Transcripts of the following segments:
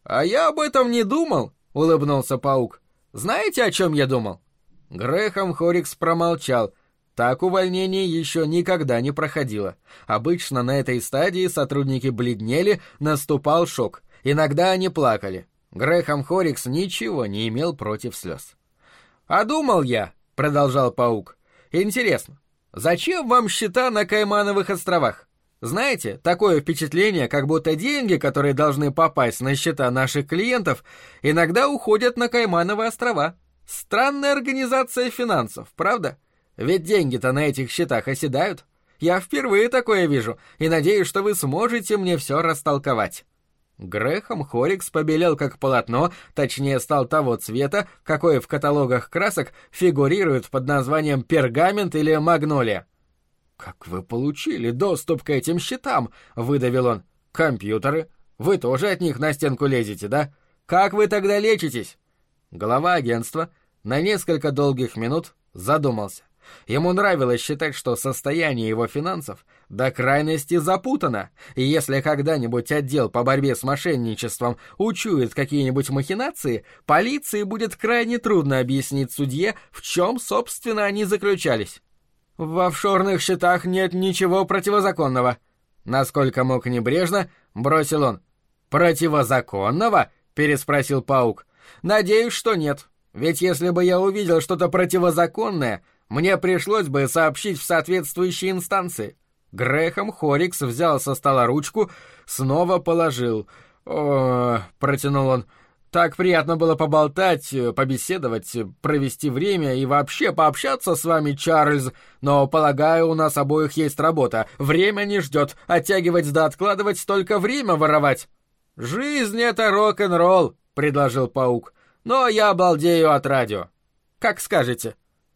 «А я об этом не думал», — улыбнулся паук. «Знаете, о чем я думал?» Грэхэм Хоррикс промолчал. Так увольнение еще никогда не проходило. Обычно на этой стадии сотрудники бледнели, наступал шок. Иногда они плакали. Грэхэм Хоррикс ничего не имел против слез. «А думал я», — продолжал паук, — «интересно, зачем вам счета на Каймановых островах? Знаете, такое впечатление, как будто деньги, которые должны попасть на счета наших клиентов, иногда уходят на Каймановы острова. Странная организация финансов, правда? Ведь деньги-то на этих счетах оседают. Я впервые такое вижу, и надеюсь, что вы сможете мне все растолковать». Грэхэм Хоррикс побелел как полотно, точнее стал того цвета, какой в каталогах красок фигурирует под названием пергамент или магнолия. «Как вы получили доступ к этим счетам?» — выдавил он. «Компьютеры? Вы тоже от них на стенку лезете, да? Как вы тогда лечитесь?» Глава агентства на несколько долгих минут задумался. Ему нравилось считать, что состояние его финансов до крайности запутано, и если когда-нибудь отдел по борьбе с мошенничеством учует какие-нибудь махинации, полиции будет крайне трудно объяснить судье, в чем, собственно, они заключались. «В офшорных счетах нет ничего противозаконного», — насколько мог небрежно бросил он. «Противозаконного?» — переспросил паук. «Надеюсь, что нет, ведь если бы я увидел что-то противозаконное, мне пришлось бы сообщить в соответствующие инстанции». Грэхэм Хоррикс взял со стола ручку, снова положил. «О, — протянул он, — так приятно было поболтать, побеседовать, провести время и вообще пообщаться с вами, Чарльз, но, полагаю, у нас обоих есть работа. Время не ждет, оттягивать да откладывать, только время воровать». «Жизнь — это рок-н-ролл», — предложил паук, — «но я балдею от радио. Как скажете».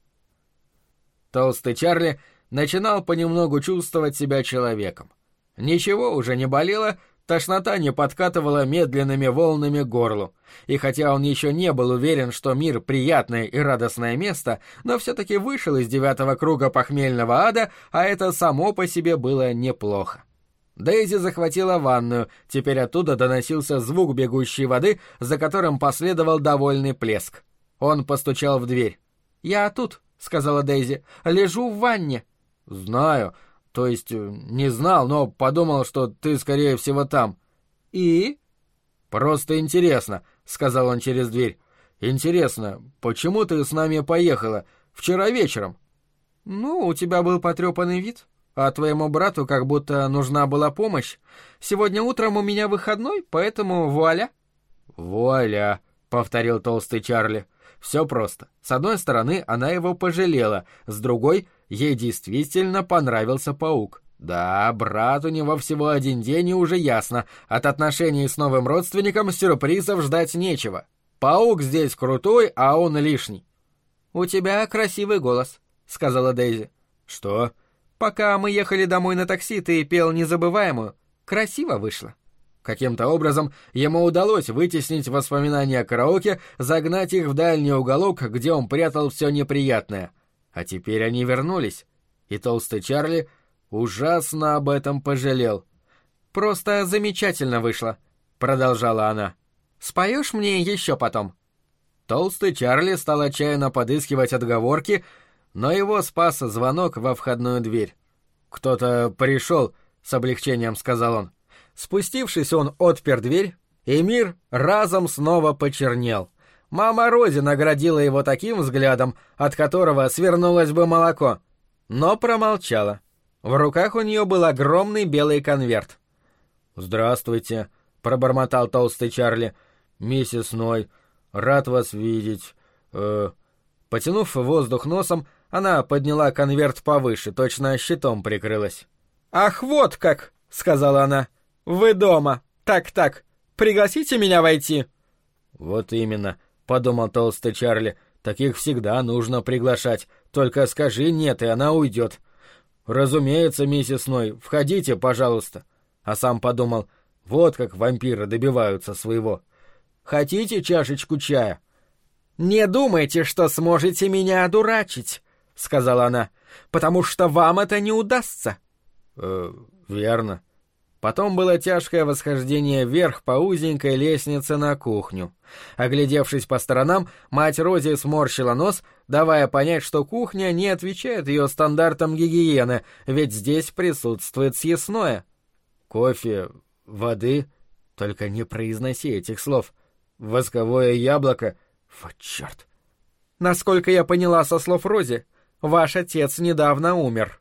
Толстый Чарли начинал понемногу чувствовать себя человеком. Ничего уже не болело, тошнота не подкатывала медленными волнами к горлу. И хотя он еще не был уверен, что мир — приятное и радостное место, но все-таки вышел из 9-го круга похмельного ада, а это само по себе было неплохо. Дейзи захватила ванную, теперь оттуда доносился звук бегущей воды, за которым последовал довольный плеск. Он постучал в дверь. «Я тут», — сказала Дейзи, — «лежу в ванне». «Знаю, то есть не знал, но подумал, что ты, скорее всего, там». «И?» «Просто интересно», — сказал он через дверь. «Интересно, почему ты с нами поехала? Вчера вечером». «Ну, у тебя был потрепанный вид, а твоему брату как будто нужна была помощь. Сегодня утром у меня выходной, поэтому вуаля». «Вуаля», — повторил толстый Чарли. Все просто. С одной стороны, она его пожалела, с другой, ей действительно понравился паук. Да, брат у него всего один день, и уже ясно, от отношений с новым родственником сюрпризов ждать нечего. Паук здесь крутой, а он лишний. «У тебя красивый голос», — сказала Дейзи. «Что?» «Пока мы ехали домой на такси, ты пел незабываемую. Красиво вышло». Каким-то образом ему удалось вытеснить воспоминания о караоке, загнать их в дальний уголок, где он прятал все неприятное. А теперь они вернулись, и толстый Чарли ужасно об этом пожалел. «Просто замечательно вышло», — продолжала она. «Споешь мне еще потом?» Толстый Чарли стал отчаянно подыскивать отговорки, но его спас звонок во входную дверь. «Кто-то пришел», — с облегчением сказал он. Спустившись, он отпер дверь, и мир разом снова почернел. Мама Рози наградила его таким взглядом, от которого свернулось бы молоко, но промолчала. В руках у нее был огромный белый конверт. «Здравствуйте», — пробормотал толстый Чарли. «Миссис Ной, рад вас видеть». Потянув воздух носом, она подняла конверт повыше, точно щитом прикрылась. «Ах, вот как!» — сказала она. «Вы дома. Так, пригласите меня войти?» «Вот именно», — подумал толстый Чарли, — «таких всегда нужно приглашать. Только скажи «нет», и она уйдет». «Разумеется, миссис Ной, входите, пожалуйста». А сам подумал, вот как вампиры добиваются своего. «Хотите чашечку чая?» «Не думайте, что сможете меня одурачить», — сказала она, — «потому что вам это не удастся». «Верно». Потом было тяжкое восхождение вверх по узенькой лестнице на кухню. Оглядевшись по сторонам, мать Рози сморщила нос, давая понять, что кухня не отвечает ее стандартам гигиены, ведь здесь присутствует съестное. Кофе, воды, только не произноси этих слов. Восковое яблоко, вот черт. Насколько я поняла со слов Рози, ваш отец недавно умер.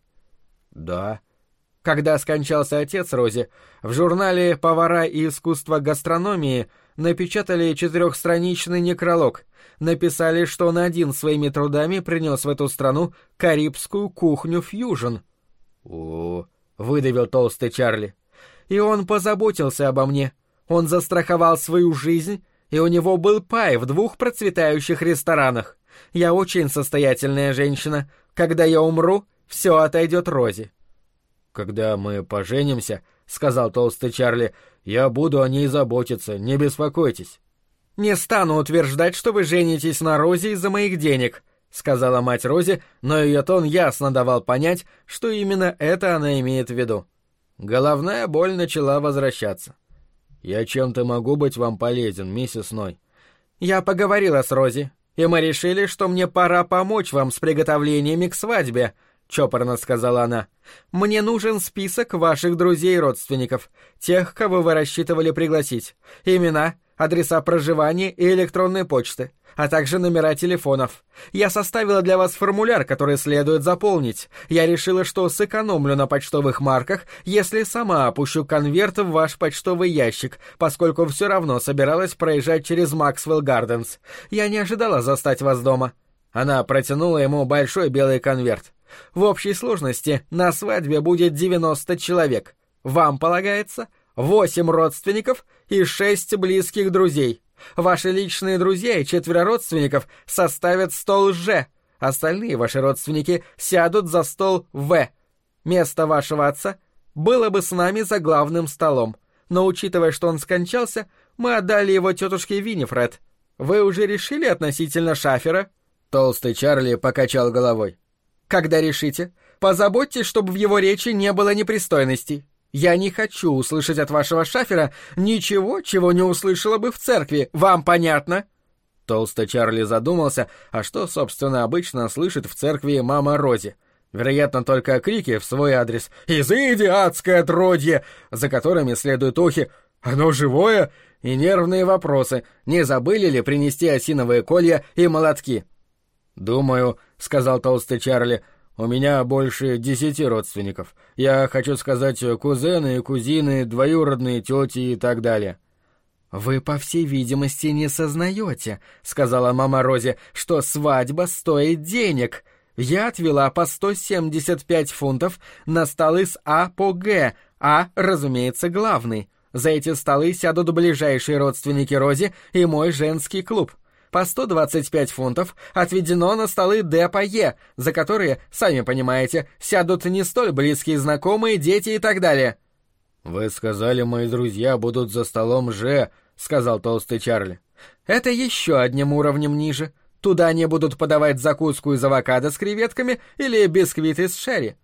Да. Когда скончался отец Рози, в журнале «Повара и искусство гастрономии» напечатали 4-страничный некролог. Написали, что он один своими трудами принес в эту страну карибскую кухню-фьюжн. «О-о-о», выдавил толстый Чарли. «И он позаботился обо мне. Он застраховал свою жизнь, и у него был пай в 2 процветающих ресторанах. Я очень состоятельная женщина. Когда я умру, все отойдет Рози». «Когда мы поженимся, — сказал толстый Чарли, — я буду о ней заботиться, не беспокойтесь». «Не стану утверждать, что вы женитесь на Рози из-за моих денег», — сказала мать Рози, но ее тон ясно давал понять, что именно это она имеет в виду. Головная боль начала возвращаться. «Я чем-то могу быть вам полезен, миссис Ной?» «Я поговорила с Рози, и мы решили, что мне пора помочь вам с приготовлениями к свадьбе», — чопорно сказала она. «Мне нужен список ваших друзей и родственников, тех, кого вы рассчитывали пригласить. Имена, адреса проживания и электронной почты, а также номера телефонов. Я составила для вас формуляр, который следует заполнить. Я решила, что сэкономлю на почтовых марках, если сама опущу конверт в ваш почтовый ящик, поскольку все равно собиралась проезжать через Максвелл Гарденс. Я не ожидала застать вас дома». Она протянула ему большой белый конверт. «В общей сложности на свадьбе будет 90 человек. Вам полагается 8 родственников и 6 близких друзей. Ваши личные друзья и 4 родственников составят стол Ж. Остальные ваши родственники сядут за стол В. Место вашего отца было бы с нами за главным столом. Но учитывая, что он скончался, мы отдали его тетушке Винифред. Вы уже решили относительно шафера?» Толстый Чарли покачал головой. «Когда решите, позаботьтесь, чтобы в его речи не было непристойностей. Я не хочу услышать от вашего шафера ничего, чего не услышала бы в церкви. Вам понятно?» Толстый Чарли задумался, а что, собственно, обычно слышит в церкви мама Рози. Вероятно, только крики в свой адрес «Изыди, адское отродье!», за которыми следуют охи «Оно живое?» и нервные вопросы, не забыли ли принести осиновые колья и молотки. «Думаю, — сказал толстый Чарли, — у меня больше 10 родственников. Я хочу сказать, кузены и кузины, двоюродные тети и так далее». «Вы, по всей видимости, не сознаете, — сказала мама Рози, — что свадьба стоит денег. Я отвела по 175 фунтов на столы с А по Г, А, разумеется, главный. За эти столы сядут ближайшие родственники Рози и мой женский клуб. По 125 фунтов отведено на столы Д по Е, за которые, сами понимаете, сядут не столь близкие знакомые, дети и так далее». «Вы сказали, мои друзья будут за столом Ж», — сказал толстый Чарли. «Это еще одним уровнем ниже. Туда они будут подавать закуску из авокадо с креветками или бисквиты с шерри».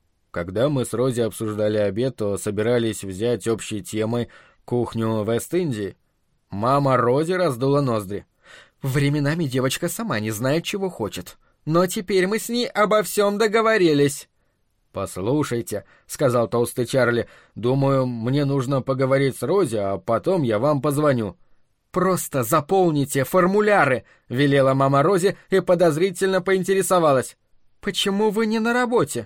Когда мы с Рози обсуждали обед, то собирались взять общей темой кухню Вест-Индии. Мама Рози раздула ноздри. «Временами девочка сама не знает, чего хочет. Но теперь мы с ней обо всем договорились». «Послушайте», — сказал толстый Чарли, — «думаю, мне нужно поговорить с Рози, а потом я вам позвоню». «Просто заполните формуляры», — велела мама Рози и подозрительно поинтересовалась. «Почему вы не на работе?»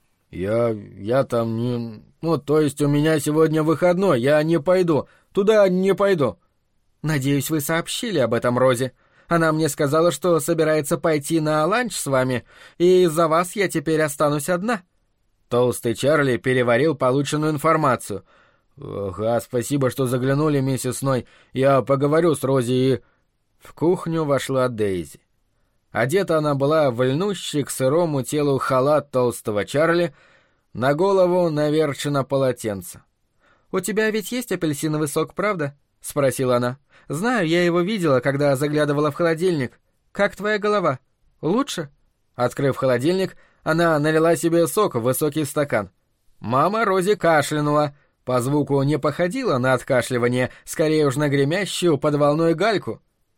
Я там не... то есть у меня сегодня выходной, я не пойду, туда не пойду». «Надеюсь, вы сообщили об этом Рози. Она мне сказала, что собирается пойти на ланч с вами, и из-за вас я теперь останусь одна». Толстый Чарли переварил полученную информацию. «Ага, спасибо, что заглянули, миссис Ной. Я поговорю с Рози и...» В кухню вошла Дейзи. Одета она была в льнущий к сырому телу халат толстого Чарли, на голову наверчено полотенце. «У тебя ведь есть апельсиновый сок, правда?» — спросила она. «Знаю, я его видела, когда заглядывала в холодильник. Как твоя голова? Лучше?» Открыв холодильник, она налила себе сок в высокий стакан. Мама Рози кашлянула. По звуку не походило на откашливание, скорее уж на гремящую под волной гальку.